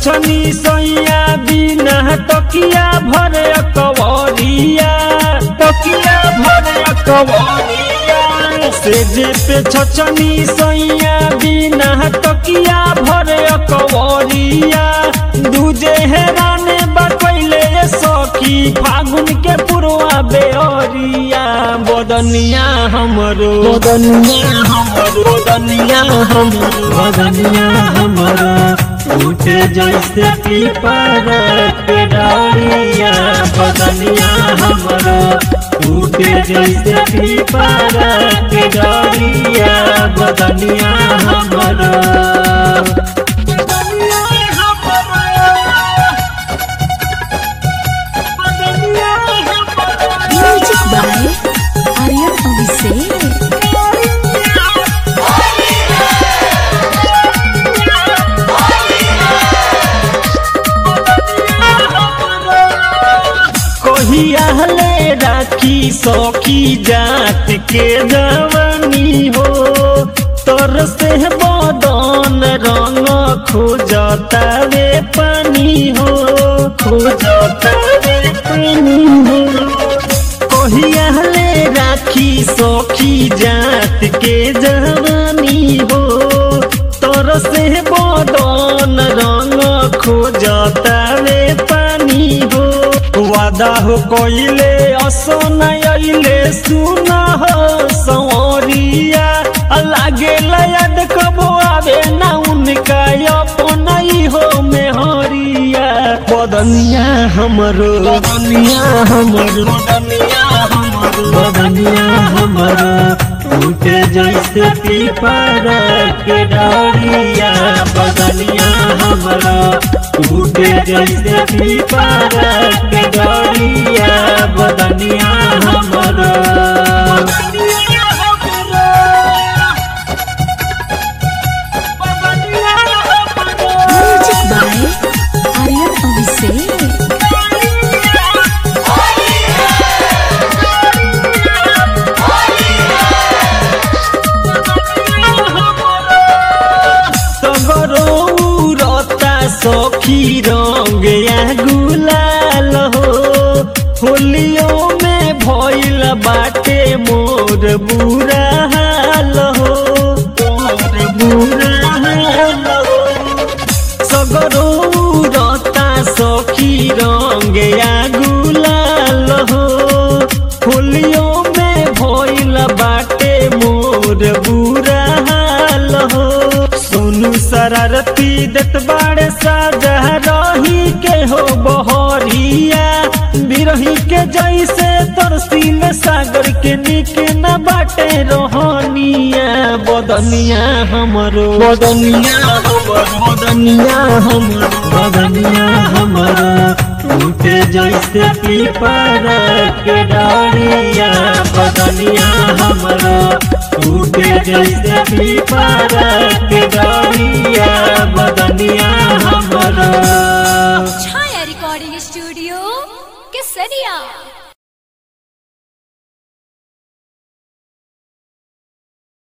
छछनी सैया बिना तकिया भरे कवरिया तकिया भरे कवरिया सेजे पे छछनी सैया बिना तकिया भरे कवरिया दूजे हेराने बकैले सखी फागुन के पुरवा बेअरिया बदनिया हमरो बदनिया हमरो बदनिया हमरो बदनिया हमरो उठे जैसे पीपर के डारिया बदनिया हमरो उठे जैसे पीपर के डारिया बदनिया हमरो म्यूजिक बाय आर्यन अभिषेक। कहियाले राखी सखी जात के जवानी हो तोर से बदन रंग खोजता रे पानी हो खोजता रे पानी हो कहियाले राखी सखी जात के जवानी हो तोर से बदन रंग खोजता रे पानी हो वादा हो कोइले असोना आइले सुना हो सवरिया लागे लयद कबो आवे ना उनका अपना ही हो मेहरिया बदनिया हमरो बदनिया हमरो बदनिया हमरो बदनिया हमरो उठे जैसे पीपर के डारिया बदनिया हमरो उठे जैसे पीपर के डारिया बदनिया हमरो म्यूजिक बाय आर्यन अभिषेक। सखी रंग या गुलाल हो होलियों में भइल बाटे मोर बुरा हाल हो मोर बुरा हाल हो सगरो रता सखी रंग या गुलाल हो होलियों में भइल बाटे मोर बुरा हाल हो सोनू शरारती देत बाड़े साजा रही के हो बहरिया बिरही के जैसे तरसील सागर के निके न बाटे रोहनिया बदनिया हमरो बदनिया हमरो बदनिया हमरो बदनिया हमरो उठे जैसे पीपर के डारिया बदनिया हमरो उठे जैसे पीपर के डारिया बदनिया हमरो। छाया रिकॉर्डिंग स्टूडियो केसरिया।